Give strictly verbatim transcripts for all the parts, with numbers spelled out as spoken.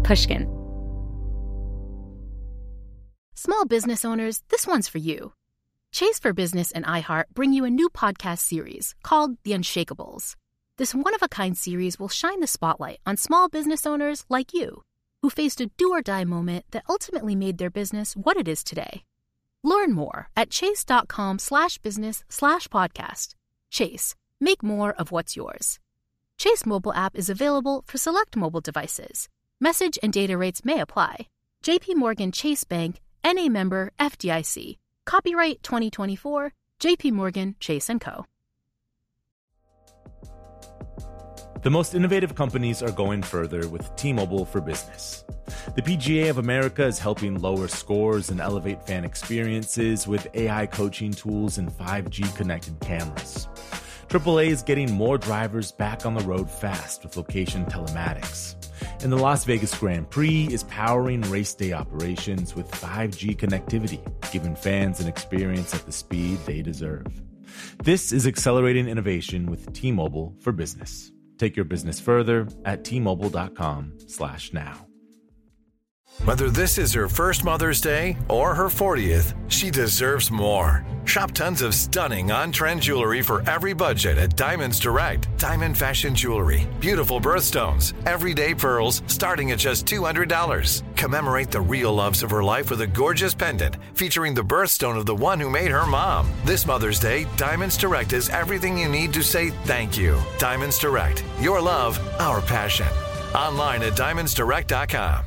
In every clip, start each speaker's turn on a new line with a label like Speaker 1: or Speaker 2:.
Speaker 1: Pushkin.
Speaker 2: Small business owners, this one's for you. Chase for Business and iHeart bring you a new podcast series called The Unshakables. This one-of-a-kind series will shine the spotlight on small business owners like you, who faced a do-or-die moment that ultimately made their business what it is today. Learn more at chase.com slash business slash podcast. Chase, make more of what's yours. Chase mobile app is available for select mobile devices. Message and data rates may apply. J P Morgan Chase Bank, N A member F D I C. Copyright twenty twenty-four, J P Morgan Chase and Co.
Speaker 3: The most innovative companies are going further with T-Mobile for Business. The P G A of America is helping lower scores and elevate fan experiences with A I coaching tools and five G connected cameras. triple A is getting more drivers back on the road fast with location telematics. And the Las Vegas Grand Prix is powering race day operations with five G connectivity, giving fans an experience at the speed they deserve. This is accelerating innovation with T-Mobile for Business. Take your business further at T-Mobile.com slash now.
Speaker 4: Whether this is her first Mother's Day or her fortieth, she deserves more. Shop tons of stunning on-trend jewelry for every budget at Diamonds Direct. Diamond fashion jewelry, beautiful birthstones, everyday pearls starting at just two hundred dollars. Commemorate the real loves of her life with a gorgeous pendant featuring the birthstone of the one who made her mom. This Mother's Day, Diamonds Direct is everything you need to say thank you. Diamonds Direct, your love, our passion. Online at diamonds direct dot com.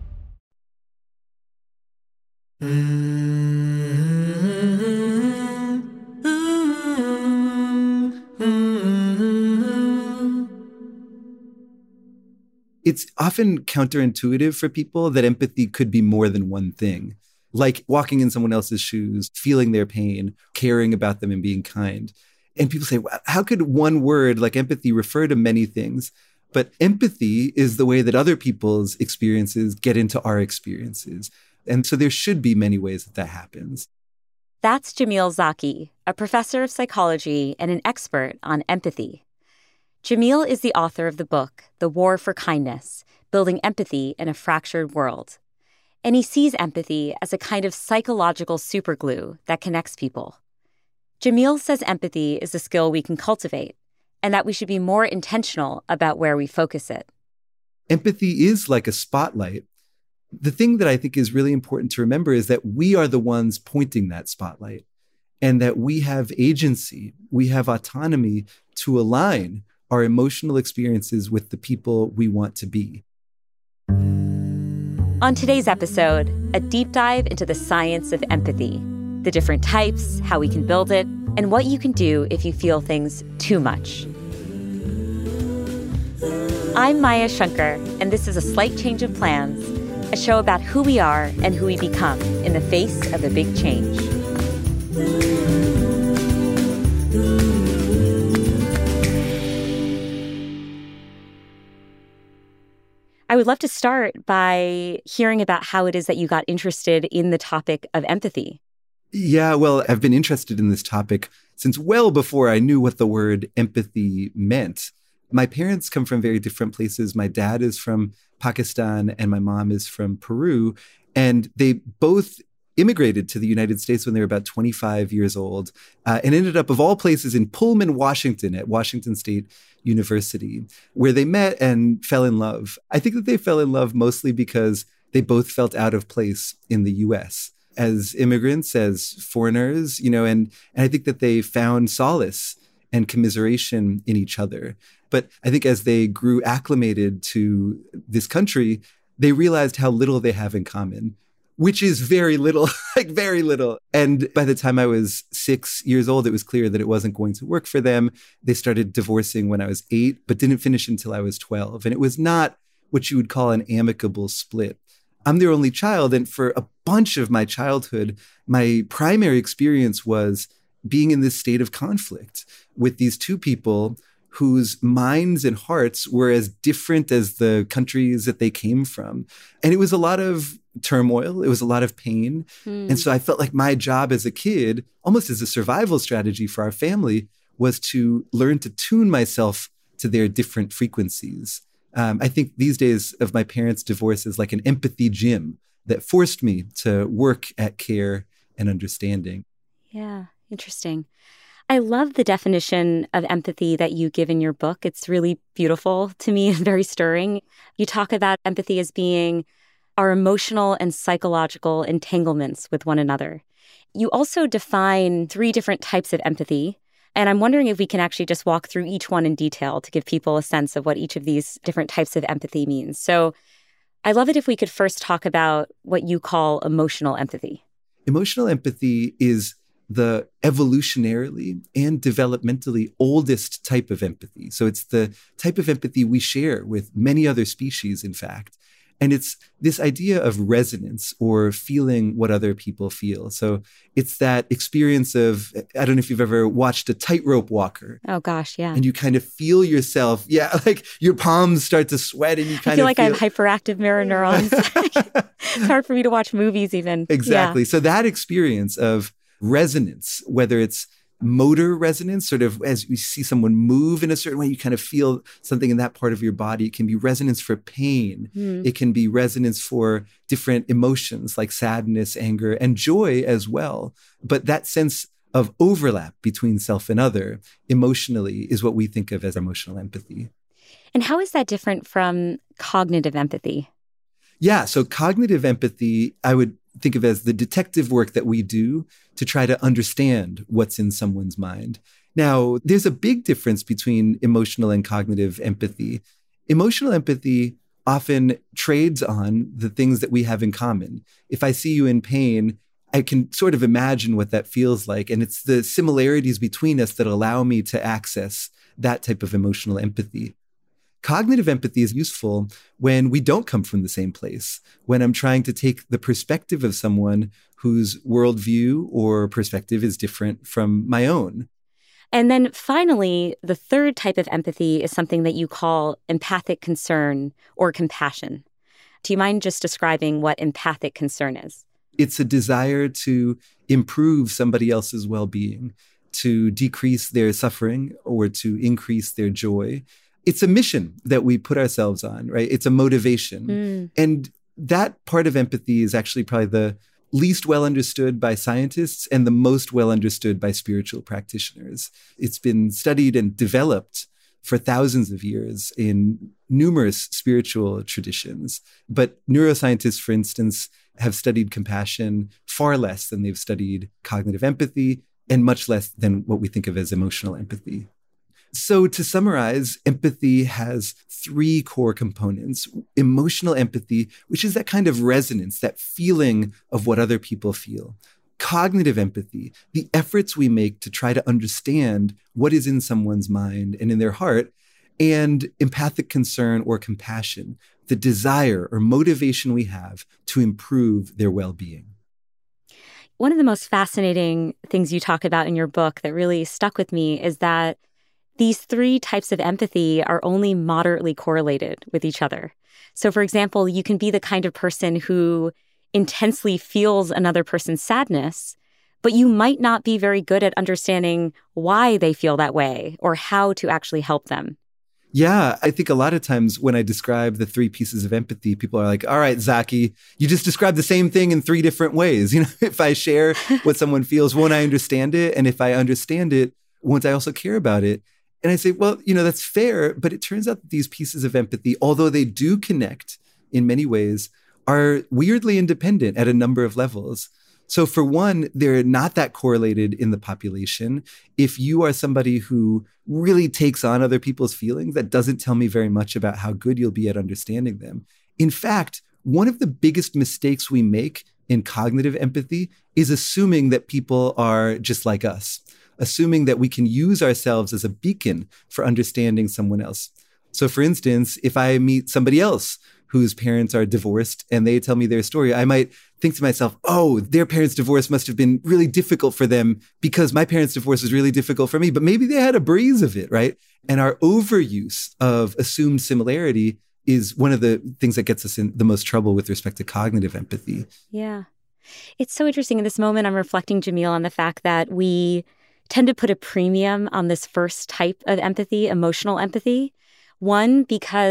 Speaker 5: It's often counterintuitive for people that empathy could be more than one thing, like walking in someone else's shoes, feeling their pain, caring about them and being kind. And people say, well, how could one word like empathy refer to many things? But empathy is the way that other people's experiences get into our experiences. And so there should be many ways that that happens.
Speaker 1: That's Jamil Zaki, a professor of psychology and an expert on empathy. Jamil is the author of the book, The War for Kindness, Building Empathy in a Fractured World. And he sees empathy as a kind of psychological superglue that connects people. Jamil says empathy is a skill we can cultivate, and that we should be more intentional about where we focus it.
Speaker 5: Empathy is like a spotlight. The thing that I think is really important to remember is that we are the ones pointing that spotlight, and that we have agency, we have autonomy to align our emotional experiences with the people we want to be.
Speaker 1: On today's episode, a deep dive into the science of empathy, the different types, how we can build it, and what you can do if you feel things too much. I'm Maya Shankar, and this is A Slight Change of Plans, a show about who we are and who we become in the face of a big change. I would love to start by hearing about how it is that you got interested in the topic of empathy.
Speaker 5: Yeah, well, I've been interested in this topic since well before I knew what the word empathy meant. My parents come from very different places. My dad is from Pakistan and my mom is from Peru. And they both immigrated to the United States when they were about twenty-five years old uh, and ended up, of all places, in Pullman, Washington, at Washington State University, where they met and fell in love. I think that they fell in love mostly because they both felt out of place in the U S as immigrants, as foreigners, you know, and, and I think that they found solace and commiseration in each other. But I think as they grew acclimated to this country, they realized how little they have in common, which is very little, like very little. And by the time I was six years old, it was clear that it wasn't going to work for them. They started divorcing when I was eight, but didn't finish until I was twelve. And it was not what you would call an amicable split. I'm their only child. And for a bunch of my childhood, my primary experience was being in this state of conflict with these two people whose minds and hearts were as different as the countries that they came from. And it was a lot of turmoil. It was a lot of pain. Hmm. And so I felt like my job as a kid, almost as a survival strategy for our family, was to learn to tune myself to their different frequencies Um, I think these days of my parents' divorce is like an empathy gym that forced me to work at care and understanding.
Speaker 1: Yeah, interesting. I love the definition of empathy that you give in your book. It's really beautiful to me and very stirring. You talk about empathy as being our emotional and psychological entanglements with one another. You also define three different types of empathy. And I'm wondering if we can actually just walk through each one in detail to give people a sense of what each of these different types of empathy means. So I love it if we could first talk about what you call emotional empathy.
Speaker 5: Emotional empathy is the evolutionarily and developmentally oldest type of empathy. So it's the type of empathy we share with many other species, in fact. And it's this idea of resonance or feeling what other people feel. So it's that experience of, I don't know if you've ever watched a tightrope walker.
Speaker 1: Oh, gosh, yeah.
Speaker 5: And you kind of feel yourself, yeah, like your palms start to sweat and you kind
Speaker 1: I feel
Speaker 5: of
Speaker 1: like
Speaker 5: feel...
Speaker 1: I have hyperactive mirror neurons. It's hard for me to watch movies even.
Speaker 5: Exactly.
Speaker 1: Yeah.
Speaker 5: So that experience of resonance, whether it's motor resonance, sort of as you see someone move in a certain way, you kind of feel something in that part of your body. It can be resonance for pain. Mm. It can be resonance for different emotions like sadness, anger, and joy as well. But that sense of overlap between self and other emotionally is what we think of as emotional empathy.
Speaker 1: And how is that different from cognitive empathy?
Speaker 5: Yeah, so cognitive empathy, I would think of as the detective work that we do to try to understand what's in someone's mind. Now, there's a big difference between emotional and cognitive empathy. Emotional empathy often trades on the things that we have in common. If I see you in pain, I can sort of imagine what that feels like. And it's the similarities between us that allow me to access that type of emotional empathy. Cognitive empathy is useful when we don't come from the same place, when I'm trying to take the perspective of someone whose worldview or perspective is different from my own.
Speaker 1: And then finally, the third type of empathy is something that you call empathic concern or compassion. Do you mind just describing what empathic concern is?
Speaker 5: It's a desire to improve somebody else's well-being, to decrease their suffering or to increase their joy. It's a mission that we put ourselves on, right? It's a motivation. Mm. And that part of empathy is actually probably the least well understood by scientists and the most well understood by spiritual practitioners. It's been studied and developed for thousands of years in numerous spiritual traditions. But neuroscientists, for instance, have studied compassion far less than they've studied cognitive empathy and much less than what we think of as emotional empathy. So to summarize, empathy has three core components. Emotional empathy, which is that kind of resonance, that feeling of what other people feel. Cognitive empathy, the efforts we make to try to understand what is in someone's mind and in their heart. And empathic concern or compassion, the desire or motivation we have to improve their well-being.
Speaker 1: One of the most fascinating things you talk about in your book that really stuck with me is that these three types of empathy are only moderately correlated with each other. So, for example, you can be the kind of person who intensely feels another person's sadness, but you might not be very good at understanding why they feel that way or how to actually help them.
Speaker 5: Yeah, I think a lot of times when I describe the three pieces of empathy, people are like, all right, Zaki, you just described the same thing in three different ways. You know, if I share what someone feels, won't I understand it? And if I understand it, won't I also care about it? And I say, well, you know, that's fair. But it turns out that these pieces of empathy, although they do connect in many ways, are weirdly independent at a number of levels. So for one, they're not that correlated in the population. If you are somebody who really takes on other people's feelings, that doesn't tell me very much about how good you'll be at understanding them. In fact, one of the biggest mistakes we make in cognitive empathy is assuming that people are just like us, assuming that we can use ourselves as a beacon for understanding someone else. So for instance, if I meet somebody else whose parents are divorced and they tell me their story, I might think to myself, oh, their parents' divorce must have been really difficult for them because my parents' divorce was really difficult for me, but maybe they had a breeze of it, right? And our overuse of assumed similarity is one of the things that gets us in the most trouble with respect to cognitive empathy.
Speaker 1: Yeah. It's so interesting. In this moment, I'm reflecting, Jamil, on the fact that we tend to put a premium on this first type of empathy, emotional empathy. One, because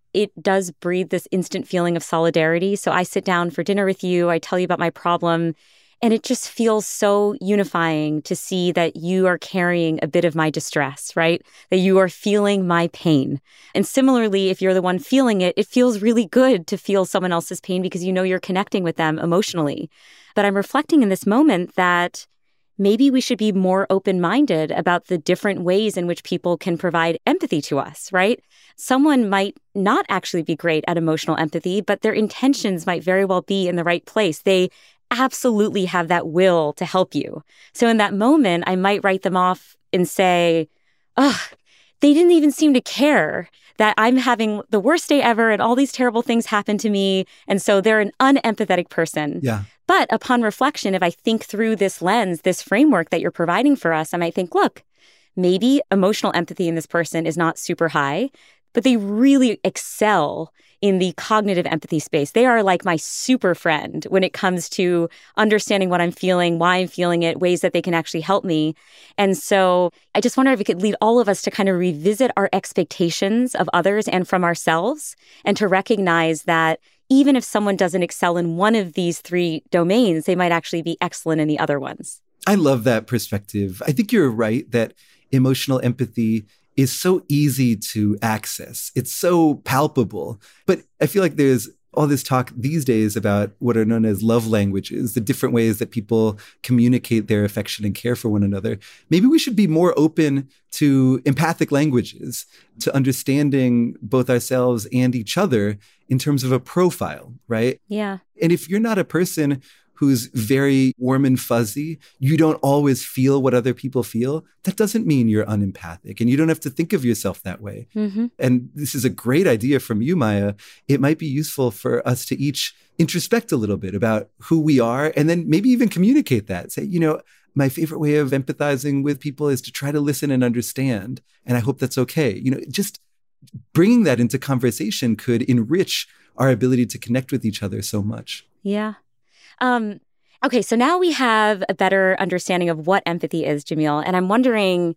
Speaker 1: it does breathe this instant feeling of solidarity. So I sit down for dinner with you, I tell you about my problem, and it just feels so unifying to see that you are carrying a bit of my distress, right? That you are feeling my pain. And similarly, if you're the one feeling it, it feels really good to feel someone else's pain because you know you're connecting with them emotionally. But I'm reflecting in this moment that maybe we should be more open-minded about the different ways in which people can provide empathy to us, right? Someone might not actually be great at emotional empathy, but their intentions might very well be in the right place. They absolutely have that will to help you. So in that moment, I might write them off and say, oh, they didn't even seem to care that I'm having the worst day ever and all these terrible things happen to me. And so they're an unempathetic person.
Speaker 5: Yeah.
Speaker 1: But upon reflection, if I think through this lens, this framework that you're providing for us, I might think, look, maybe emotional empathy in this person is not super high, but they really excel in the cognitive empathy space. They are like my super friend when it comes to understanding what I'm feeling, why I'm feeling it, ways that they can actually help me. And so I just wonder if it could lead all of us to kind of revisit our expectations of others and from ourselves, and to recognize that even if someone doesn't excel in one of these three domains, they might actually be excellent in the other ones.
Speaker 5: I love that perspective. I think you're right that emotional empathy is so easy to access. It's so palpable. But I feel like there's all this talk these days about what are known as love languages, the different ways that people communicate their affection and care for one another. Maybe we should be more open to empathic languages, to understanding both ourselves and each other in terms of a profile, right?
Speaker 1: Yeah.
Speaker 5: And if you're not a person who's very warm and fuzzy, you don't always feel what other people feel, that doesn't mean you're unempathic. And you don't have to think of yourself that way.
Speaker 1: Mm-hmm.
Speaker 5: And this is a great idea from you, Maya. It might be useful for us to each introspect a little bit about who we are, and then maybe even communicate that. Say, you know, my favorite way of empathizing with people is to try to listen and understand. And I hope that's okay. You know, just bringing that into conversation could enrich our ability to connect with each other so much.
Speaker 1: Yeah. Um, okay, so now we have a better understanding of what empathy is, Jamil. And I'm wondering,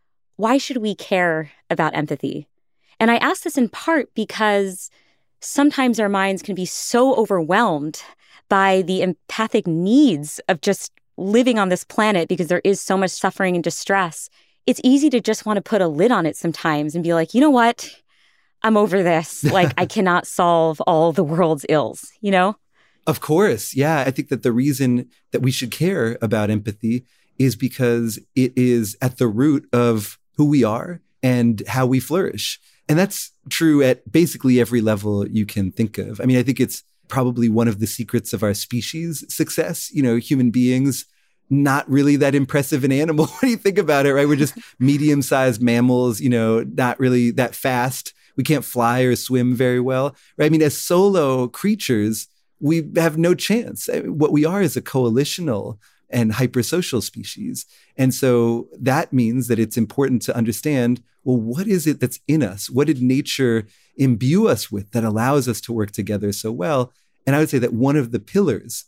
Speaker 1: why should we care about empathy? And I ask this in part because sometimes our minds can be so overwhelmed by the empathic needs of just living on this planet because there is so much suffering and distress. It's easy to just want to put a lid on it sometimes and be like, you know what? I'm over this. Like, I cannot solve all the world's ills, you know?
Speaker 5: Of course. Yeah. I think that the reason that we should care about empathy is because it is at the root of who we are and how we flourish. And that's true at basically every level you can think of. I mean, I think it's probably one of the secrets of our species' success. You know, human beings, not really that impressive an animal when you think about it, right? We're just medium-sized mammals, you know, not really that fast. We can't fly or swim very well, right? I mean, as solo creatures, we have no chance. What we are is a coalitional and hypersocial species. And so that means that it's important to understand, well, what is it that's in us? What did nature imbue us with that allows us to work together so well? And I would say that one of the pillars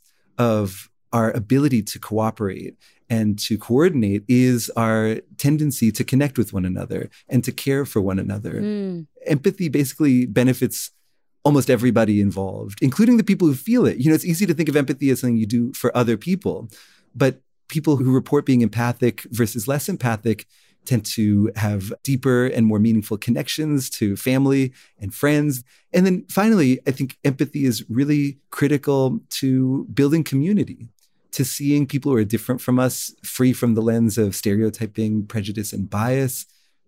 Speaker 5: of our ability to cooperate and to coordinate is our tendency to connect with one another and to care for one another. Mm. Empathy basically benefits almost everybody involved, including the people who feel it. You know, it's easy to think of empathy as something you do for other people, but people who report being empathic versus less empathic tend to have deeper and more meaningful connections to family and friends. And then finally, I think empathy is really critical to building community, to seeing people who are different from us, free from the lens of stereotyping, prejudice, and bias,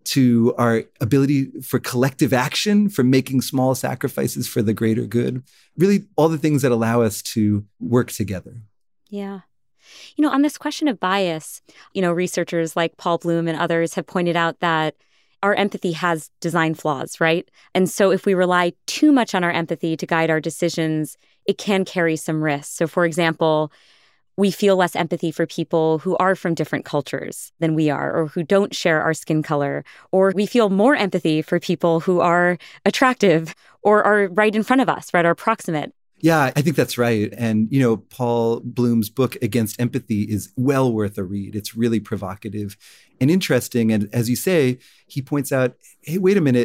Speaker 5: to our ability for collective action, for making small sacrifices for the greater good. Really, all the things that allow us to work together.
Speaker 1: Yeah. You know, on this question of bias, you know, researchers like Paul Bloom and others have pointed out that our empathy has design flaws, right? And so if we rely too much on our empathy to guide our decisions, it can carry some risks. So for example, we feel less empathy for people who are from different cultures than we are, or who don't share our skin color, or we feel more empathy for people who are attractive or are right in front of us, right, or proximate.
Speaker 5: Yeah, I think that's right. And, you know, Paul Bloom's book Against Empathy is well worth a read. It's really provocative and interesting. And as you say, he points out, hey, wait a minute,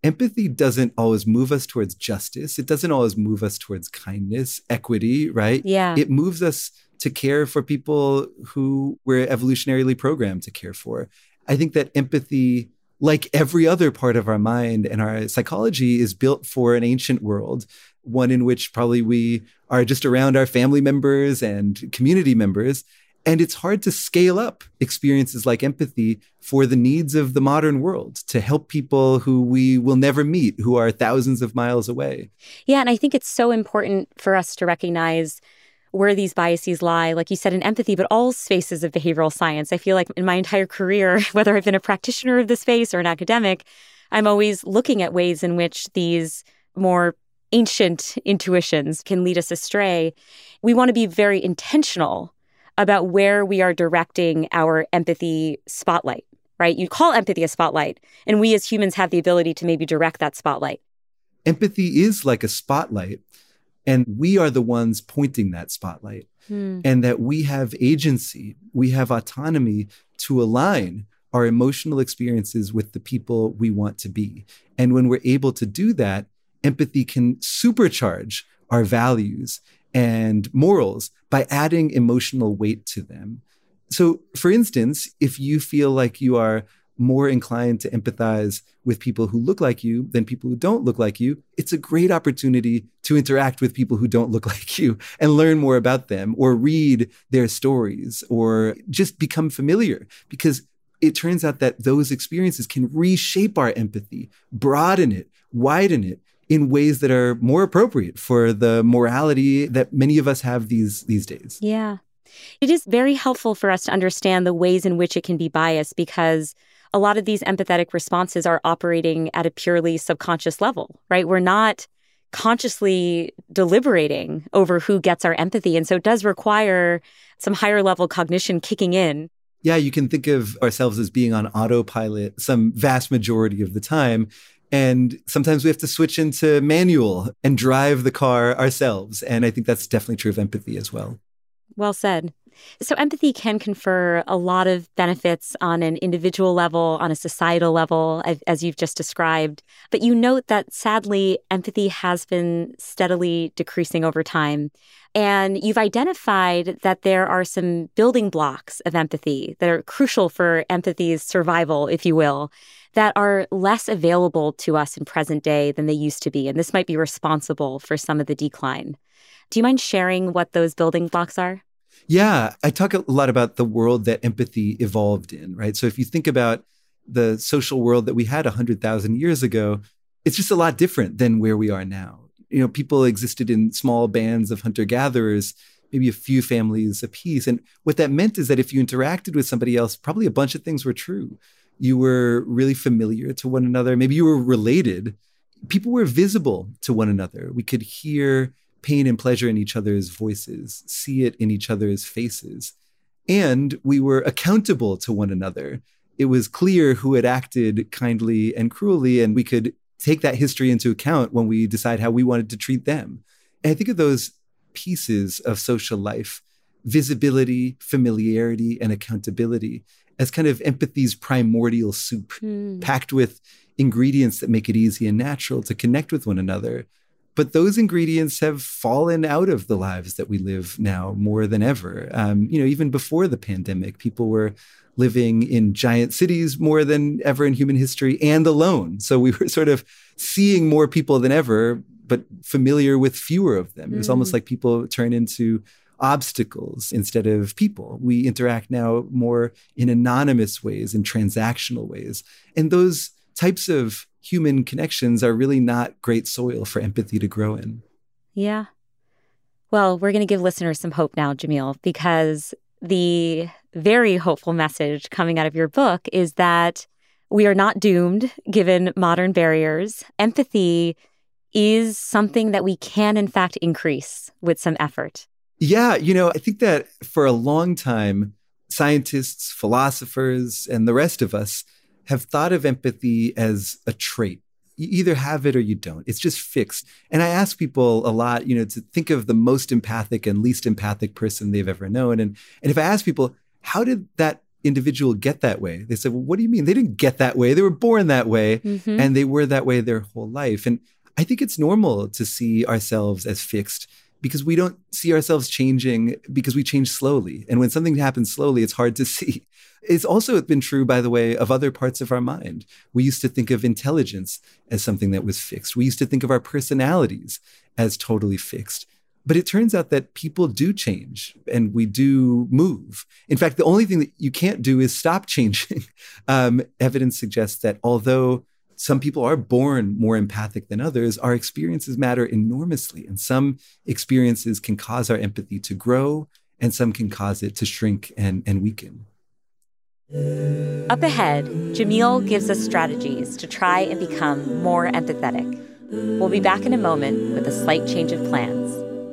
Speaker 5: empathy doesn't always move us towards justice. It doesn't always move us towards kindness, equity, right?
Speaker 1: Yeah.
Speaker 5: It moves us to care for people who we're evolutionarily programmed to care for. I think that empathy, like every other part of our mind and our psychology, is built for an ancient world, one in which probably we are just around our family members and community members. And it's hard to scale up experiences like empathy for the needs of the modern world, to help people who we will never meet, who are thousands of miles away.
Speaker 1: Yeah, and I think it's so important for us to recognize where these biases lie, like you said, in empathy, but all spaces of behavioral science. I feel like in my entire career, whether I've been a practitioner of the space or an academic, I'm always looking at ways in which these more ancient intuitions can lead us astray. We want to be very intentional about where we are directing our empathy spotlight, right? You call empathy a spotlight, and we as humans have the ability to maybe direct that spotlight.
Speaker 5: Empathy is like a spotlight, and we are the ones pointing that spotlight. Hmm. And that we have agency, we have autonomy to align our emotional experiences with the people we want to be. And when we're able to do that, empathy can supercharge our values and morals by adding emotional weight to them. So, for instance, if you feel like you are more inclined to empathize with people who look like you than people who don't look like you, it's a great opportunity to interact with people who don't look like you and learn more about them, or read their stories, or just become familiar, because it turns out that those experiences can reshape our empathy, broaden it, widen it in ways that are more appropriate for the morality that many of us have these, these days.
Speaker 1: Yeah. It is very helpful for us to understand the ways in which it can be biased, because a lot of these empathetic responses are operating at a purely subconscious level, right? We're not consciously deliberating over who gets our empathy. And so it does require some higher level cognition kicking in.
Speaker 5: Yeah, you can think of ourselves as being on autopilot some vast majority of the time. And sometimes we have to switch into manual and drive the car ourselves. And I think that's definitely true of empathy as well.
Speaker 1: Well said. So empathy can confer a lot of benefits on an individual level, on a societal level, as you've just described. But you note that, sadly, empathy has been steadily decreasing over time. And you've identified that there are some building blocks of empathy that are crucial for empathy's survival, if you will, that are less available to us in present day than they used to be. And this might be responsible for some of the decline. Do you mind sharing what those building blocks are?
Speaker 5: Yeah, I talk a lot about the world that empathy evolved in, right? So if you think about the social world that we had one hundred thousand years ago, it's just a lot different than where we are now. You know, people existed in small bands of hunter-gatherers, maybe a few families apiece. And what that meant is that if you interacted with somebody else, probably a bunch of things were true. You were really familiar to one another. Maybe you were related. People were visible to one another. We could hear pain and pleasure in each other's voices, see it in each other's faces. And we were accountable to one another. It was clear who had acted kindly and cruelly, and we could take that history into account when we decide how we wanted to treat them. And I think of those pieces of social life, visibility, familiarity, and accountability, as kind of empathy's primordial soup, mm. packed with ingredients that make it easy and natural to connect with one another. But those ingredients have fallen out of the lives that we live now more than ever. Um, you know, even before the pandemic, people were living in giant cities more than ever in human history, and alone. So we were sort of seeing more people than ever, but familiar with fewer of them. Mm. It was almost like people turn into obstacles instead of people. We interact now more in anonymous ways, in transactional ways. And those types of human connections are really not great soil for empathy to grow in.
Speaker 1: Yeah. Well, we're going to give listeners some hope now, Jamil, because the very hopeful message coming out of your book is that we are not doomed given modern barriers. Empathy is something that we can, in fact, increase with some effort.
Speaker 5: Yeah, you know, I think that for a long time, scientists, philosophers, and the rest of us have thought of empathy as a trait. You either have it or you don't. It's just fixed. And I ask people a lot, you know, to think of the most empathic and least empathic person they've ever known. And, and if I ask people, how did that individual get that way? They said, well, what do you mean? They didn't get that way. They were born that way, mm-hmm. and they were that way their whole life. And I think it's normal to see ourselves as fixed because we don't see ourselves changing because we change slowly. And when something happens slowly, it's hard to see. It's also been true, by the way, of other parts of our mind. We used to think of intelligence as something that was fixed. We used to think of our personalities as totally fixed. But it turns out that people do change and we do move. In fact, the only thing that you can't do is stop changing. Um, evidence suggests that although some people are born more empathic than others, our experiences matter enormously. And some experiences can cause our empathy to grow, and some can cause it to shrink and, and weaken.
Speaker 1: Up ahead, Jamil gives us strategies to try and become more empathetic. We'll be back in a moment with a slight change of plans.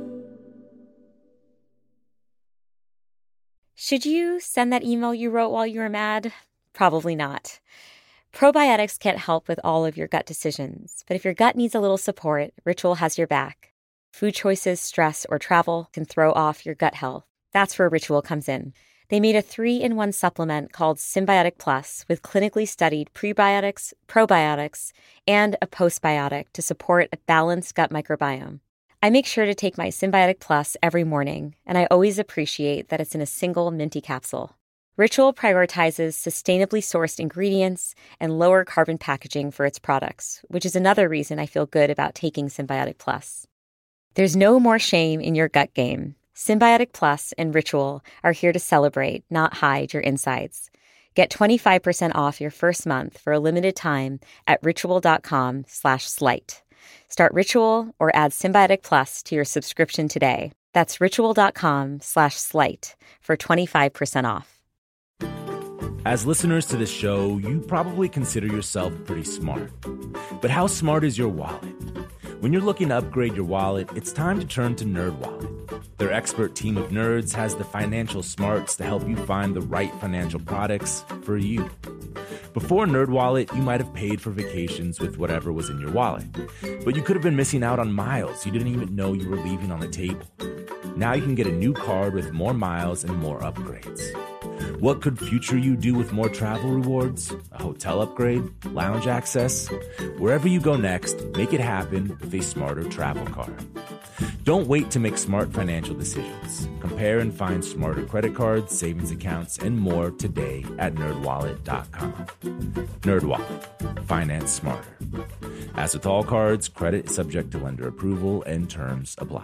Speaker 1: Should you send that email you wrote while you were mad? Probably not. Probiotics can't help with all of your gut decisions, but if your gut needs a little support, Ritual has your back. Food choices, stress, or travel can throw off your gut health. That's where Ritual comes in. They made a three-in-one supplement called Symbiotic Plus with clinically studied prebiotics, probiotics, and a postbiotic to support a balanced gut microbiome. I make sure to take my Symbiotic Plus every morning, and I always appreciate that it's in a single minty capsule. Ritual prioritizes sustainably sourced ingredients and lower carbon packaging for its products, which is another reason I feel good about taking Symbiotic Plus. There's no more shame in your gut game. Symbiotic Plus and Ritual are here to celebrate, not hide your insides. Get twenty-five percent off your first month for a limited time at ritual.com slash slight. Start Ritual or add Symbiotic Plus to your subscription today. That's ritual.com slash slight for twenty-five percent off.
Speaker 3: As listeners to this show, you probably consider yourself pretty smart. But how smart is your wallet? When you're looking to upgrade your wallet, it's time to turn to NerdWallet. Their expert team of nerds has the financial smarts to help you find the right financial products for you. Before NerdWallet, you might have paid for vacations with whatever was in your wallet. But you could have been missing out on miles you didn't even know you were leaving on the table. Now you can get a new card with more miles and more upgrades. What could future you do with more travel rewards? A hotel upgrade? Lounge access? Wherever you go next, make it happen with a smarter travel card. Don't wait to make smart financial decisions. Compare and find smarter credit cards, savings accounts, and more today at nerd wallet dot com. NerdWallet. Finance smarter. As with all cards, credit is subject to lender approval and terms apply.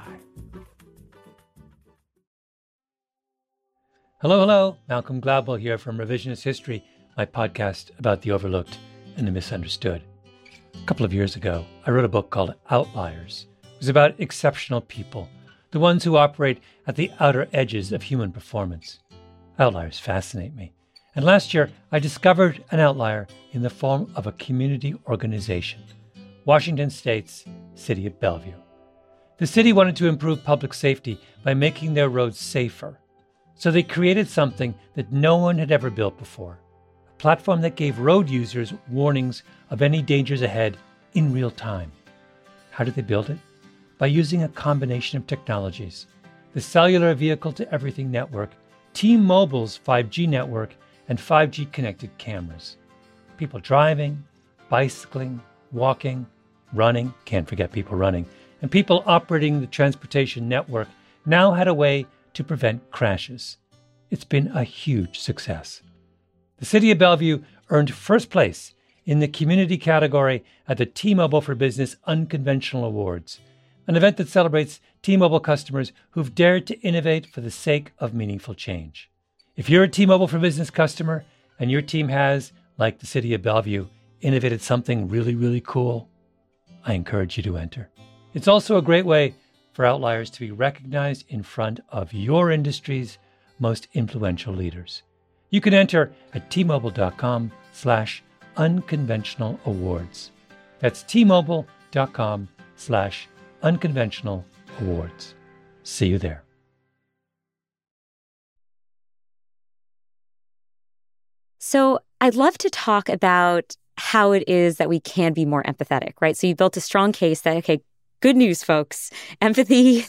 Speaker 6: Hello, hello. Malcolm Gladwell here from Revisionist History, my podcast about the overlooked and the misunderstood. A couple of years ago, I wrote a book called Outliers. It was about exceptional people, the ones who operate at the outer edges of human performance. Outliers fascinate me. And last year, I discovered an outlier in the form of a community organization, Washington State's City of Bellevue. The city wanted to improve public safety by making their roads safer. So they created something that no one had ever built before, a platform that gave road users warnings of any dangers ahead in real time. How did they build it? By using a combination of technologies: the Cellular Vehicle to Everything network, T-Mobile's five G network, and five G connected cameras. People driving, bicycling, walking, running, can't forget people running, and people operating the transportation network now had a way to prevent crashes. It's been a huge success. The City of Bellevue earned first place in the community category at the T-Mobile for Business Unconventional Awards, an event that celebrates T-Mobile customers who've dared to innovate for the sake of meaningful change. If you're a T-Mobile for Business customer and your team has, like the City of Bellevue, innovated something really, really cool, I encourage you to enter. It's also a great way for outliers to be recognized in front of your industry's most influential leaders. You can enter at T-Mobile.com slash unconventional awards. That's T-Mobile.com slash unconventional awards. See you there.
Speaker 1: So I'd love to talk about how it is that we can be more empathetic, right? So you built a strong case that, okay, Good news, folks. Empathy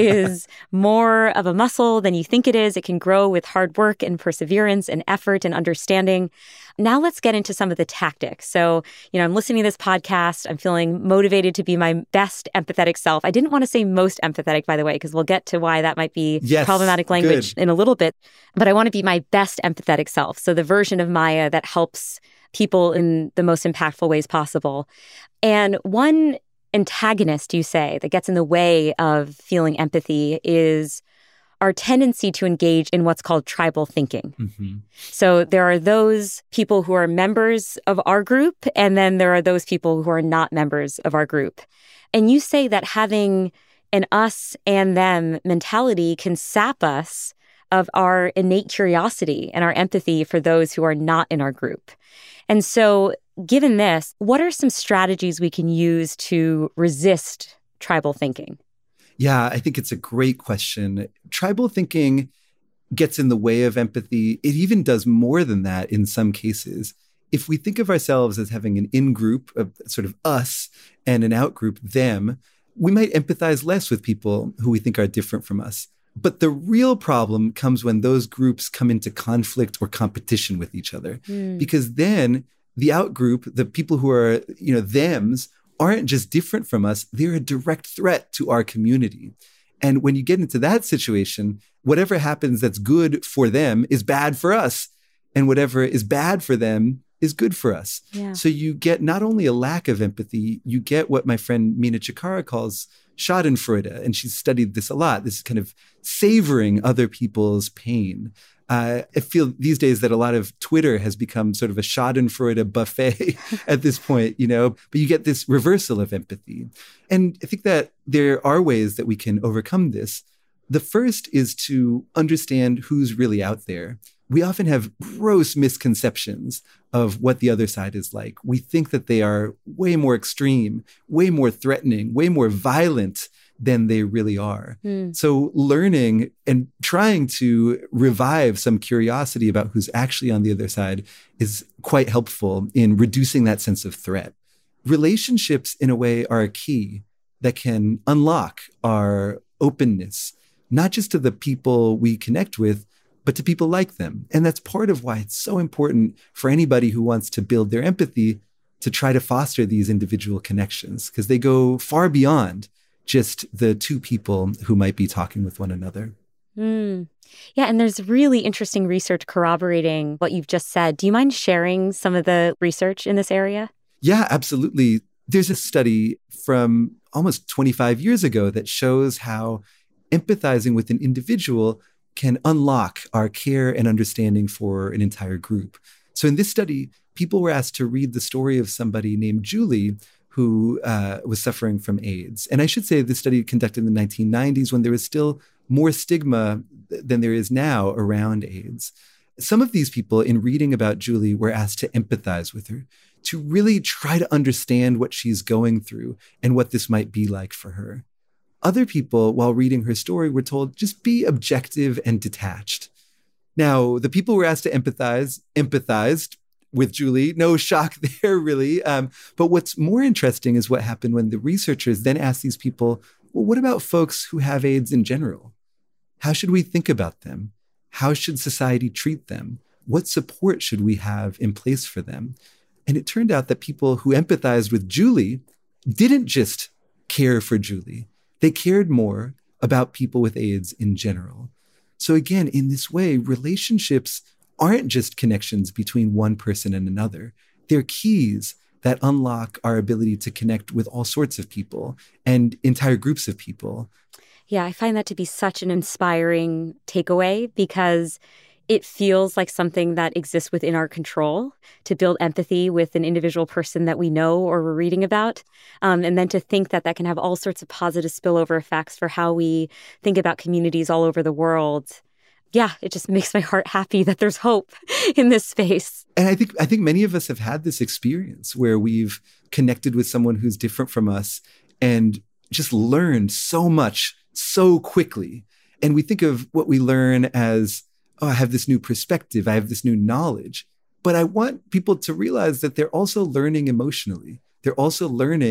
Speaker 1: is more of a muscle than you think it is. It can grow with hard work and perseverance and effort and understanding. Now let's get into some of the tactics. So, you know, I'm listening to this podcast. I'm feeling motivated to be my best empathetic self. I didn't want to say most empathetic, by the way, because we'll get to why that might be
Speaker 5: yes,
Speaker 1: problematic language
Speaker 5: good.
Speaker 1: in a little bit. But I want to be my best empathetic self. So the version of Maya that helps people in the most impactful ways possible. And one antagonist, you say, that gets in the way of feeling empathy is our tendency to engage in what's called tribal thinking. Mm-hmm. So there are those people who are members of our group, and then there are those people who are not members of our group. And you say that having an us and them mentality can sap us of our innate curiosity and our empathy for those who are not in our group. And so given this, what are some strategies we can use to resist tribal thinking?
Speaker 5: Yeah, I think it's a great question. Tribal thinking gets in the way of empathy. It even does more than that in some cases. If we think of ourselves as having an in-group, of sort of us, and an out-group, them, we might empathize less with people who we think are different from us. But the real problem comes when those groups come into conflict or competition with each other. Mm. Because then the out-group, the people who are, you know, thems, aren't just different from us, they're a direct threat to our community. And when you get into that situation, whatever happens that's good for them is bad for us. And whatever is bad for them is good for us. Yeah. So you get not only a lack of empathy, you get what my friend Mina Cikara calls Schadenfreude. And she's studied this a lot, this kind of savoring other people's pain. Uh, I feel these days that a lot of Twitter has become sort of a Schadenfreude buffet at this point, you know, but you get this reversal of empathy. And I think that there are ways that we can overcome this. The first is to understand who's really out there. We often have gross misconceptions of what the other side is like. We think that they are way more extreme, way more threatening, way more violent than they really are. Mm. So learning and trying to revive some curiosity about who's actually on the other side is quite helpful in reducing that sense of threat. Relationships, in a way, are a key that can unlock our openness, not just to the people we connect with, but to people like them. And that's part of why it's so important for anybody who wants to build their empathy to try to foster these individual connections, because they go far beyond just the two people who might be talking with one another.
Speaker 1: Mm. Yeah, and there's really interesting research corroborating what you've just said. Do you mind sharing some of the research in this area?
Speaker 5: Yeah, absolutely. There's a study from almost twenty-five years ago that shows how empathizing with an individual can unlock our care and understanding for an entire group. So in this study, people were asked to read the story of somebody named Julie, who uh, was suffering from AIDS. And I should say this study conducted in the nineteen nineties when there was still more stigma than there is now around AIDS. Some of these people, in reading about Julie, were asked to empathize with her, to really try to understand what she's going through and what this might be like for her. Other people, while reading her story, were told, just be objective and detached. Now, the people who were asked to empathize, empathized with Julie. No shock there, really. Um, but what's more interesting is what happened when the researchers then asked these people, well, what about folks who have AIDS in general? How should we think about them? How should society treat them? What support should we have in place for them? And it turned out that people who empathized with Julie didn't just care for Julie. They cared more about people with AIDS in general. So again, in this way, relationships aren't just connections between one person and another. They're keys that unlock our ability to connect with all sorts of people and entire groups of people.
Speaker 1: Yeah, I find that to be such an inspiring takeaway because it feels like something that exists within our control to build empathy with an individual person that we know or we're reading about. Um, and then to think that that can have all sorts of positive spillover effects for how we think about communities all over the world. Yeah, it just makes my heart happy that there's hope in this space.
Speaker 5: And I think I think many of us have had this experience where we've connected with someone who's different from us and just learned so much so quickly. And we think of what we learn as, oh, I have this new perspective, I have this new knowledge. But I want people to realize that they're also learning emotionally. They're also learning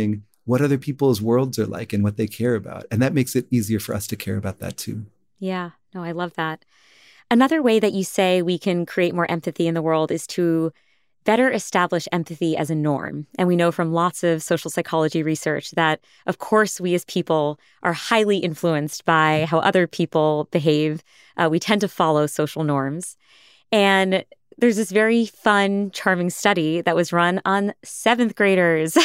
Speaker 5: what other people's worlds are like and what they care about. And that makes it easier for us to care about that too.
Speaker 1: Yeah, no, I love that. Another way that you say we can create more empathy in the world is to better establish empathy as a norm. And we know from lots of social psychology research that, of course, we as people are highly influenced by how other people behave. Uh, we tend to follow social norms. And there's this very fun, charming study that was run on seventh graders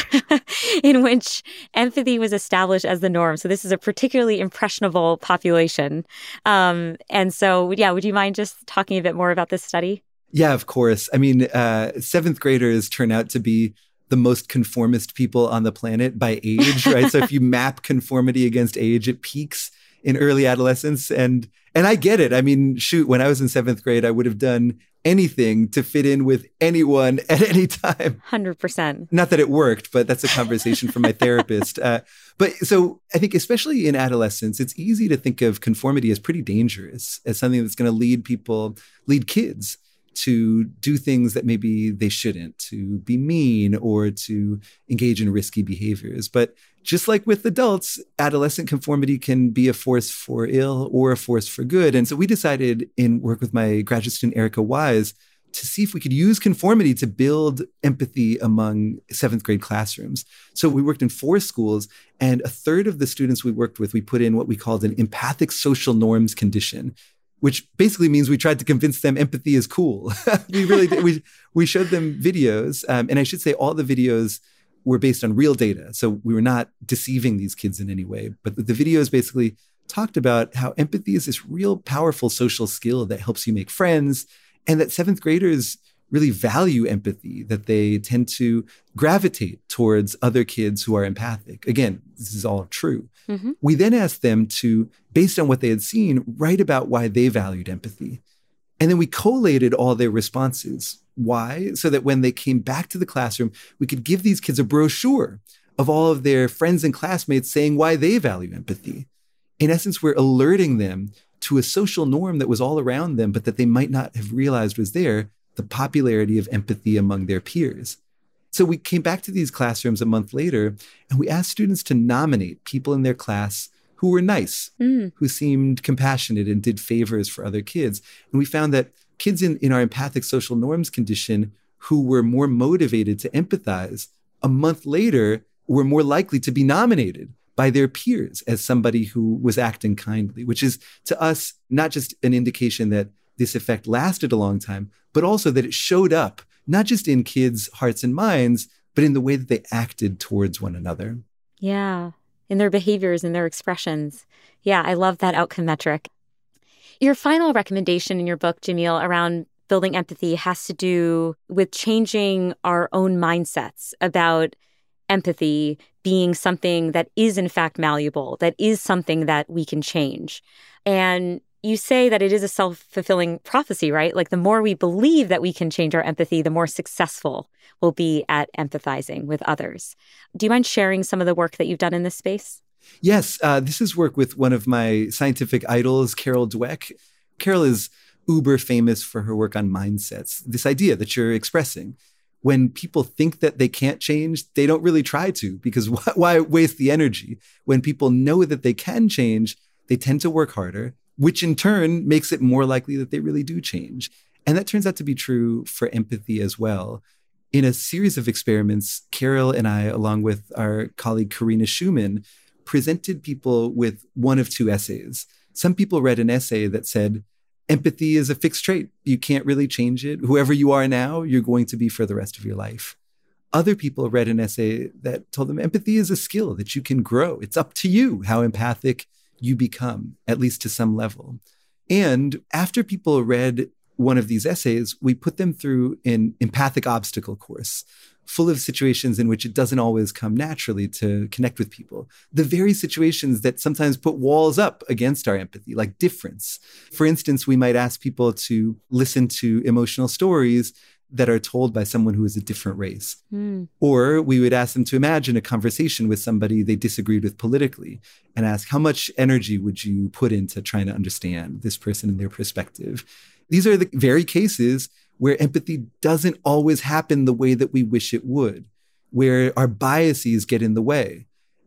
Speaker 1: in which empathy was established as the norm. So this is a particularly impressionable population. Um, and so, yeah, would you mind just talking a bit more about this study?
Speaker 5: Yeah, of course. I mean, uh, seventh graders turn out to be the most conformist people on the planet by age, right? So if you map conformity against age, it peaks in early adolescence. And and I get it. I mean, shoot, when I was in seventh grade, I would have done anything to fit in with anyone at any time.
Speaker 1: one hundred percent.
Speaker 5: Not that it worked, but that's a conversation for my therapist. Uh, but so I think especially in adolescence, it's easy to think of conformity as pretty dangerous, as something that's going to lead people, lead kids to do things that maybe they shouldn't, to be mean or to engage in risky behaviors. But just like with adults, adolescent conformity can be a force for ill or a force for good. And so we decided in work with my graduate student, Erica Wise, to see if we could use conformity to build empathy among seventh grade classrooms. So we worked in four schools, and a third of the students we worked with, we put in what we called an empathic social norms condition, which basically means we tried to convince them empathy is cool. we really did. We, we showed them videos. Um, and I should say all the videos were based on real data. So we were not deceiving these kids in any way. But the videos basically talked about how empathy is this real powerful social skill that helps you make friends, and that seventh graders really value empathy, that they tend to gravitate towards other kids who are empathic. Again, this is all true. Mm-hmm. We then asked them to, based on what they had seen, write about why they valued empathy. And then we collated all their responses. Why? So that when they came back to the classroom, we could give these kids a brochure of all of their friends and classmates saying why they value empathy. In essence, we're alerting them to a social norm that was all around them, but that they might not have realized was there, the popularity of empathy among their peers. So we came back to these classrooms a month later, and we asked students to nominate people in their class who were nice, mm. who seemed compassionate and did favors for other kids. And we found that kids in, in our empathic social norms condition who were more motivated to empathize, a month later were more likely to be nominated by their peers as somebody who was acting kindly, which is to us not just an indication that this effect lasted a long time, but also that it showed up not just in kids' hearts and minds, but in the way that they acted towards one another.
Speaker 1: Yeah, in their behaviors and their expressions. Yeah, I love that outcome metric. Your final recommendation in your book, Jamil, around building empathy has to do with changing our own mindsets about empathy being something that is in fact malleable, that is something that we can change. And you say that it is a self-fulfilling prophecy, right? Like the more we believe that we can change our empathy, the more successful we'll be at empathizing with others. Do you mind sharing some of the work that you've done in this space?
Speaker 5: Yes, uh, this is work with one of my scientific idols, Carol Dweck. Carol is uber famous for her work on mindsets, this idea that you're expressing. When people think that they can't change, they don't really try to, because why, why waste the energy? When people know that they can change, they tend to work harder, which in turn makes it more likely that they really do change. And that turns out to be true for empathy as well. In a series of experiments, Carol and I, along with our colleague Karina Schumann, presented people with one of two essays. Some people read an essay that said, empathy is a fixed trait. You can't really change it. Whoever you are now, you're going to be for the rest of your life. Other people read an essay that told them empathy is a skill that you can grow. It's up to you how empathic you become, at least to some level. And after people read one of these essays, we put them through an empathic obstacle course full of situations in which it doesn't always come naturally to connect with people. The very situations that sometimes put walls up against our empathy, like difference. For instance, we might ask people to listen to emotional stories that are told by someone who is a different race. Mm. Or we would ask them to imagine a conversation with somebody they disagreed with politically and ask, how much energy would you put into trying to understand this person and their perspective? These are the very cases where empathy doesn't always happen the way that we wish it would, where our biases get in the way.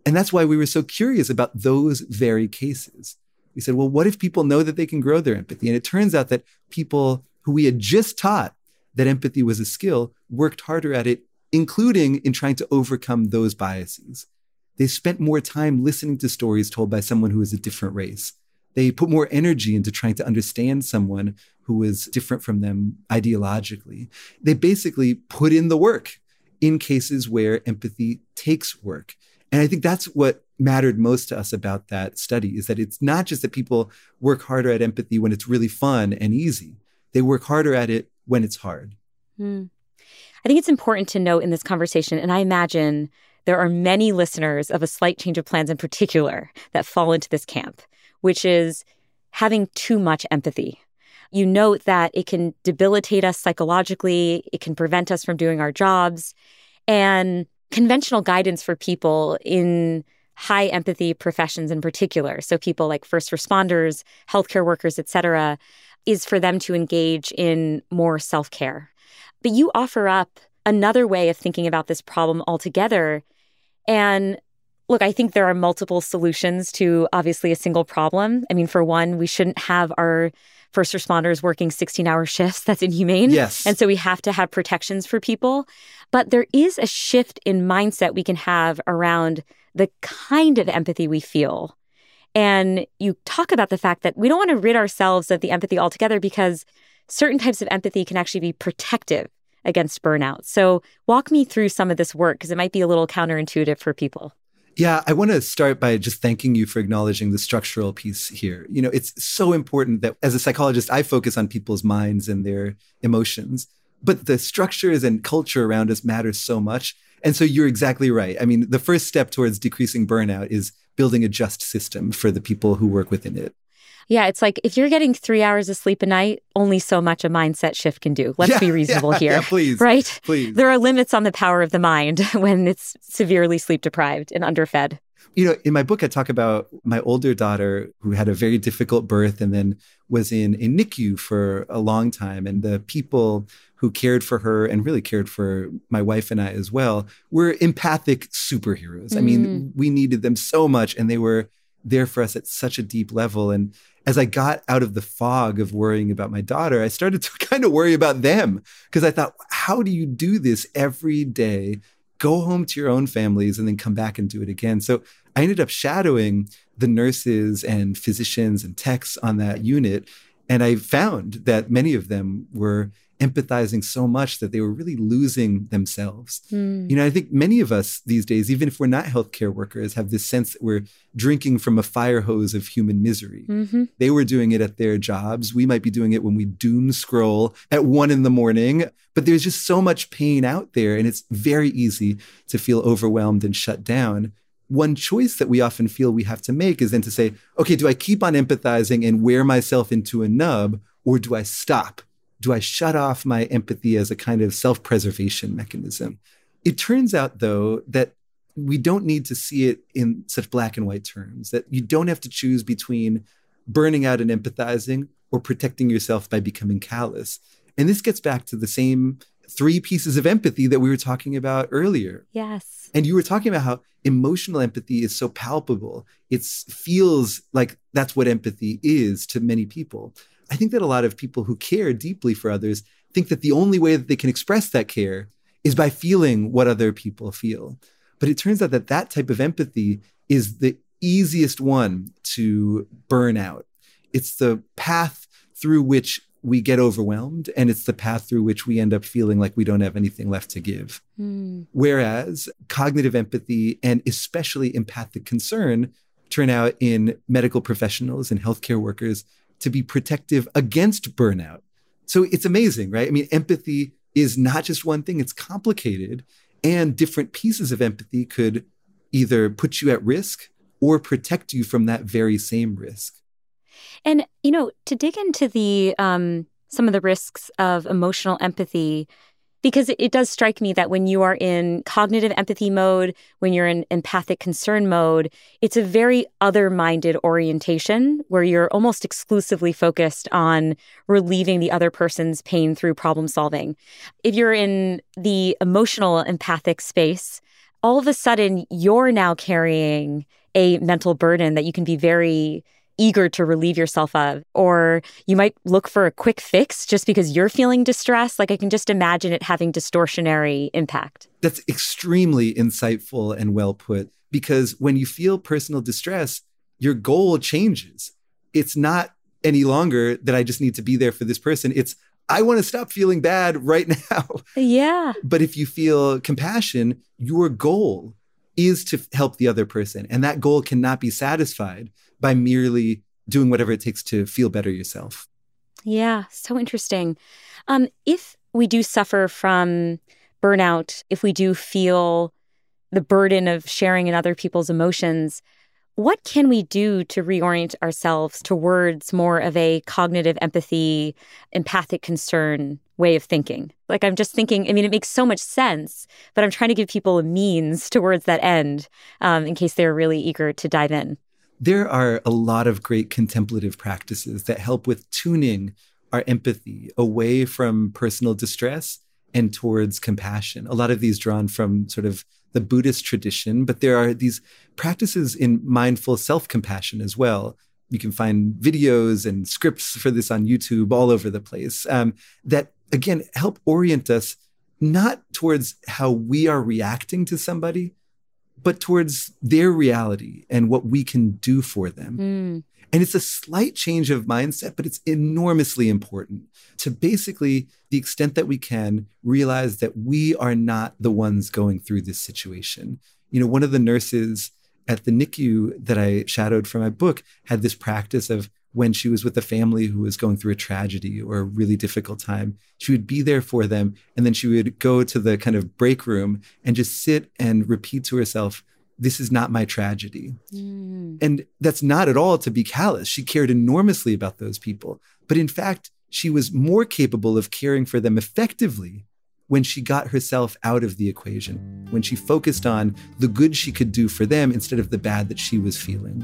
Speaker 5: And that's why we were so curious about those very cases. We said, well, what if people know that they can grow their empathy? And it turns out that people who we had just taught that empathy was a skill worked harder at it, including in trying to overcome those biases. They spent more time listening to stories told by someone who is a different race. They put more energy into trying to understand someone who was different from them ideologically. They basically put in the work in cases where empathy takes work. And I think that's what mattered most to us about that study, is that it's not just that people work harder at empathy when it's really fun and easy. They work harder at it when it's hard.
Speaker 1: Mm. I think it's important to note in this conversation, and I imagine there are many listeners of A Slight Change of Plans in particular that fall into this camp, which is having too much empathy. You note that it can debilitate us psychologically, it can prevent us from doing our jobs, and conventional guidance for people in high empathy professions in particular, so people like first responders, healthcare workers, et cetera, is for them to engage in more self-care. But you offer up another way of thinking about this problem altogether. And look, I think there are multiple solutions to obviously a single problem. I mean, for one, we shouldn't have our first responders working sixteen-hour shifts. That's inhumane.
Speaker 5: Yes.
Speaker 1: And so we have to have protections for people. But there is a shift in mindset we can have around the kind of empathy we feel. And you talk about the fact that we don't want to rid ourselves of the empathy altogether because certain types of empathy can actually be protective against burnout. So walk me through some of this work, because it might be a little counterintuitive for people.
Speaker 5: Yeah, I want to start by just thanking you for acknowledging the structural piece here. You know, it's so important that as a psychologist, I focus on people's minds and their emotions, but the structures and culture around us matter so much. And so you're exactly right. I mean, the first step towards decreasing burnout is building a just system for the people who work within it.
Speaker 1: Yeah, it's like if you're getting three hours of sleep a night, only so much a mindset shift can do. Let's
Speaker 5: yeah,
Speaker 1: be reasonable
Speaker 5: yeah,
Speaker 1: here.
Speaker 5: Yeah, please.
Speaker 1: Right?
Speaker 5: Please.
Speaker 1: There are limits on the power of the mind when it's severely sleep deprived and underfed.
Speaker 5: You know, in my book, I talk about my older daughter who had a very difficult birth and then was in a N I C U for a long time. And the people who cared for her and really cared for my wife and I as well were empathic superheroes. Mm. I mean, we needed them so much, and they were there for us at such a deep level. And as I got out of the fog of worrying about my daughter, I started to kind of worry about them, because I thought, how do you do this every day? Go home to your own families and then come back and do it again. So I ended up shadowing the nurses and physicians and techs on that unit. And I found that many of them were empathizing so much that they were really losing themselves. Mm. You know, I think many of us these days, even if we're not healthcare workers, have this sense that we're drinking from a fire hose of human misery. Mm-hmm. They were doing it at their jobs. We might be doing it when we doom scroll at one in the morning. But there's just so much pain out there, and it's very easy to feel overwhelmed and shut down. One choice that we often feel we have to make is then to say, okay, do I keep on empathizing and wear myself into a nub, or do I stop? Do I shut off my empathy as a kind of self-preservation mechanism? It turns out, though, that we don't need to see it in such black and white terms, that you don't have to choose between burning out and empathizing or protecting yourself by becoming callous. And this gets back to the same three pieces of empathy that we were talking about earlier.
Speaker 1: Yes.
Speaker 5: And you were talking about how emotional empathy is so palpable. It feels like that's what empathy is to many people. I think that a lot of people who care deeply for others think that the only way that they can express that care is by feeling what other people feel. But it turns out that that type of empathy is the easiest one to burn out. It's the path through which we get overwhelmed, and it's the path through which we end up feeling like we don't have anything left to give. Mm. Whereas cognitive empathy, and especially empathic concern, turn out in medical professionals and healthcare workers to be protective against burnout. So it's amazing, right? I mean, empathy is not just one thing, it's complicated, and different pieces of empathy could either put you at risk or protect you from that very same risk.
Speaker 1: And, you know, to dig into the um, some of the risks of emotional empathy, because it, it does strike me that when you are in cognitive empathy mode, when you're in empathic concern mode, it's a very other-minded orientation where you're almost exclusively focused on relieving the other person's pain through problem solving. If you're in the emotional empathic space, all of a sudden you're now carrying a mental burden that you can be very eager to relieve yourself of, or you might look for a quick fix just because you're feeling distressed. Like I can just imagine it having distortionary impact.
Speaker 5: That's extremely insightful and well put, because when you feel personal distress, your goal changes. It's not any longer that I just need to be there for this person. It's, I want to stop feeling bad right now.
Speaker 1: Yeah.
Speaker 5: But if you feel compassion, your goal is to help the other person. And that goal cannot be satisfied by merely doing whatever it takes to feel better yourself.
Speaker 1: Yeah, so interesting. Um, if we do suffer from burnout, if we do feel the burden of sharing in other people's emotions, what can we do to reorient ourselves towards more of a cognitive empathy, empathic concern way of thinking? Like I'm just thinking, I mean, it makes so much sense, but I'm trying to give people a means towards that end um, in case they're really eager to dive in.
Speaker 5: There are a lot of great contemplative practices that help with tuning our empathy away from personal distress and towards compassion. A lot of these drawn from sort of the Buddhist tradition, but there are these practices in mindful self-compassion as well. You can find videos and scripts for this on YouTube all over the place um, that, again, help orient us not towards how we are reacting to somebody, but towards their reality and what we can do for them. Mm. And it's a slight change of mindset, but it's enormously important to basically, the extent that we can, realize that we are not the ones going through this situation. You know, one of the nurses at the N I C U that I shadowed for my book had this practice of when she was with a family who was going through a tragedy or a really difficult time, she would be there for them. And then she would go to the kind of break room and just sit and repeat to herself, this is not my tragedy. Mm. And that's not at all to be callous. She cared enormously about those people. But in fact, she was more capable of caring for them effectively when she got herself out of the equation, when she focused on the good she could do for them instead of the bad that she was feeling.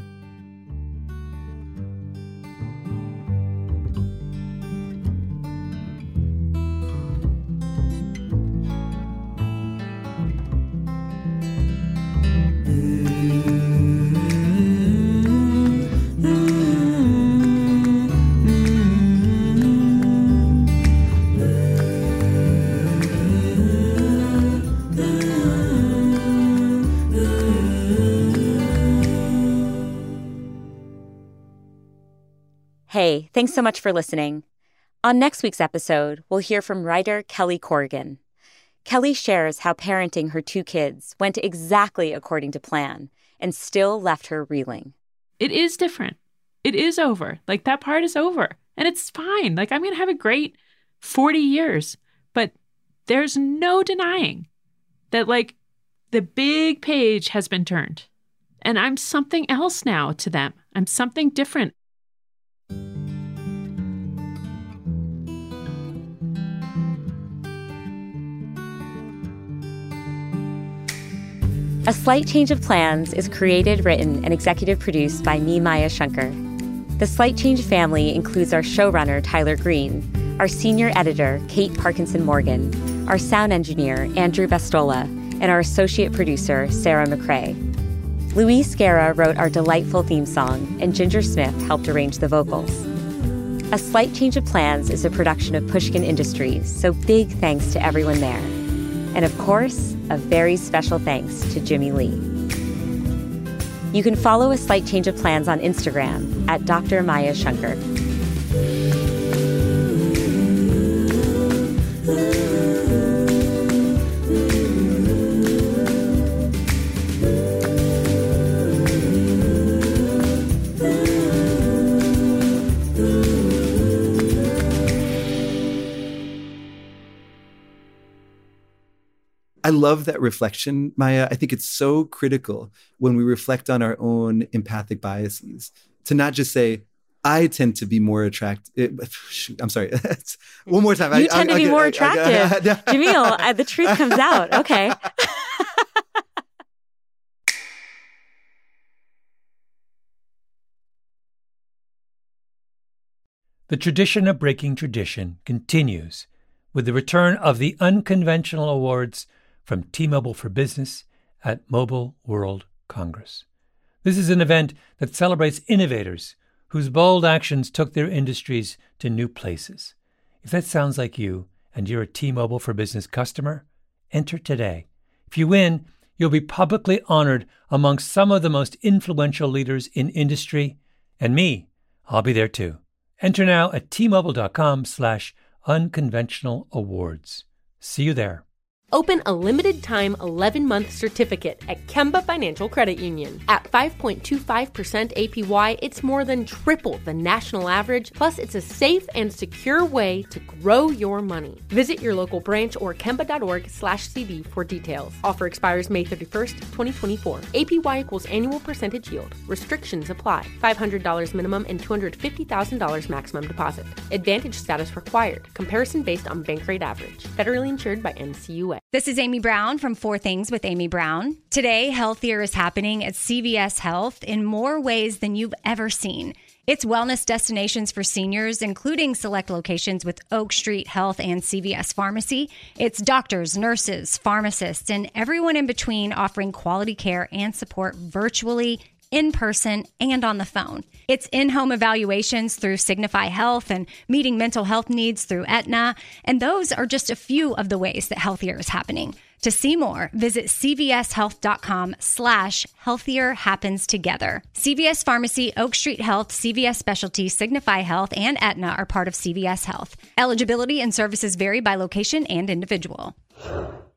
Speaker 1: Hey, thanks so much for listening. On next week's episode, we'll hear from writer Kelly Corrigan. Kelly shares how parenting her two kids went exactly according to plan and still left her reeling.
Speaker 7: It is different. It is over. Like, that part is over. And it's fine. Like, I'm going to have a great forty years. But there's no denying that, like, the big page has been turned. And I'm something else now to them. I'm something different.
Speaker 1: A Slight Change of Plans is created, written, and executive produced by me, Maya Shankar. The Slight Change family includes our showrunner, Tyler Green, our senior editor, Kate Parkinson Morgan, our sound engineer, Andrew Bastola, and our associate producer, Sarah McCrae. Luis Guerra wrote our delightful theme song, and Ginger Smith helped arrange the vocals. A Slight Change of Plans is a production of Pushkin Industries, so big thanks to everyone there. And of course, a very special thanks to Jimmy Lee. You can follow A Slight Change of Plans on Instagram at Doctor Maya Shankar.
Speaker 5: I love that reflection, Maya. I think it's so critical when we reflect on our own empathic biases to not just say, I tend to be more attractive. I'm sorry. One more time.
Speaker 1: You
Speaker 5: I,
Speaker 1: tend
Speaker 5: I,
Speaker 1: to be
Speaker 5: I,
Speaker 1: more
Speaker 5: I,
Speaker 1: attractive. I, I, Jamil, I, the truth comes out. Okay.
Speaker 6: The tradition of breaking tradition continues with the return of the Unconventional Awards from T-Mobile for Business at Mobile World Congress. This is an event that celebrates innovators whose bold actions took their industries to new places. If that sounds like you and you're a T-Mobile for Business customer, enter today. If you win, you'll be publicly honored amongst some of the most influential leaders in industry. And me, I'll be there too. Enter now at T-Mobile.com slash unconventional awards. See you there.
Speaker 8: Open a limited-time eleven-month certificate at Kemba Financial Credit Union. At five point two five percent A P Y, it's more than triple the national average, plus it's a safe and secure way to grow your money. Visit your local branch or kemba.org slash CD for details. Offer expires May thirty-first, twenty twenty-four. A P Y equals annual percentage yield. Restrictions apply. five hundred dollars minimum and two hundred fifty thousand dollars maximum deposit. Advantage status required. Comparison based on bank rate average. Federally insured by N C U A.
Speaker 9: This is Amy Brown from Four Things with Amy Brown. Today, healthier is happening at C V S Health in more ways than you've ever seen. It's wellness destinations for seniors, including select locations with Oak Street Health and C V S Pharmacy. It's doctors, nurses, pharmacists, and everyone in between offering quality care and support virtually, in person, and on the phone. It's in-home evaluations through Signify Health and meeting mental health needs through Aetna. And those are just a few of the ways that healthier is happening. To see more, visit cvshealth.com slash healthier happens together. C V S Pharmacy, Oak Street Health, C V S Specialty, Signify Health, and Aetna are part of C V S Health. Eligibility and services vary by location and individual.